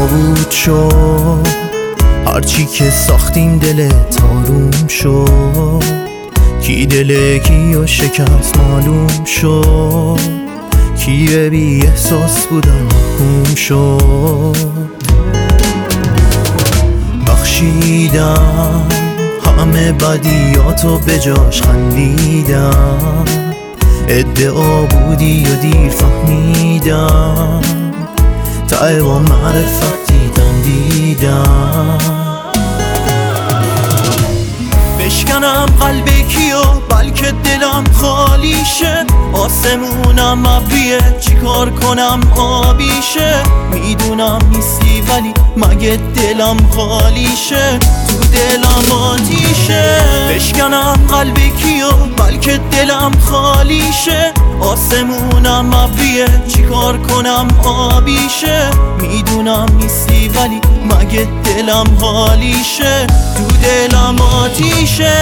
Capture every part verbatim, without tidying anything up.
نابود شد، هرچی که ساختیم دلت آروم شد. کی دل کیو شکست معلوم شد، کی بی احساس بودن محکوم شد. بخشیدم همه بدیاتو به جاش خندیدم، ادعا بودی و دیر فهمیدم، ته با معرفت دیدم دیدم. بشکنم قلب کیو بلکه دلم خالی شه، آسمونم ابریه چیکار کنم آبیشه. میدونم نیستی ولی مگه دلم خالی شه، تو دلم آتیشه. بشکنم قلب کیو بلکه دلم خالی شه، آسمونم ابریه چیکار کنم آبیشه. میدونم نیستی ولی مگه دلم خالی شه، تو دلم آتیشه.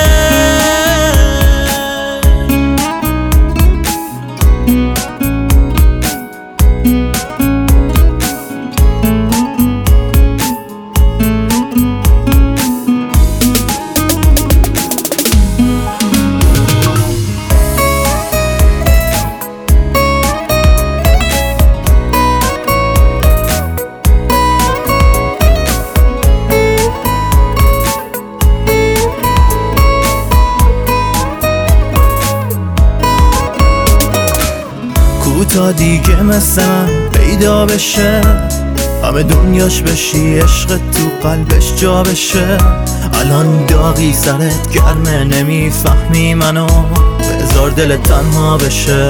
تا دیگه مثل من پیدا بشه، همه دنیاش بشی عشق تو قلبش جا بشه. الان داغی سرت گرمه نمیفهمی منو، بذار دل تنها بشه.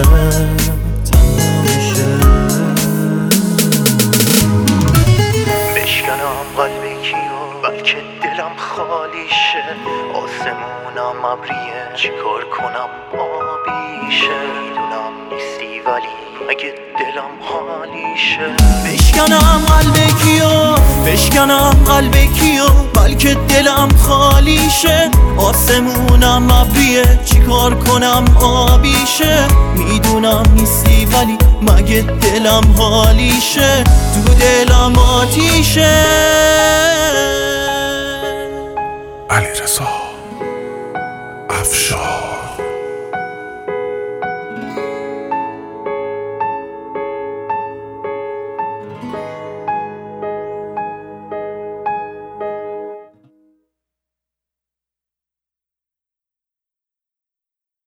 بشکنم قلب کیو بلکه دلم خالی شه، آسمونم ابریه چیکار کنم آبیشه. میدونم نیستی ولی مگه دلم خالی شه. بشکنم قلب کیو بشکنم قلب کیو بلکه دلم خالی شه، آسمونم ابریه چیکار کنم آبیشه. میدونم نیستی ولی مگه دلم خالی شه، تو دلم آتیشه. علیرضا افشار.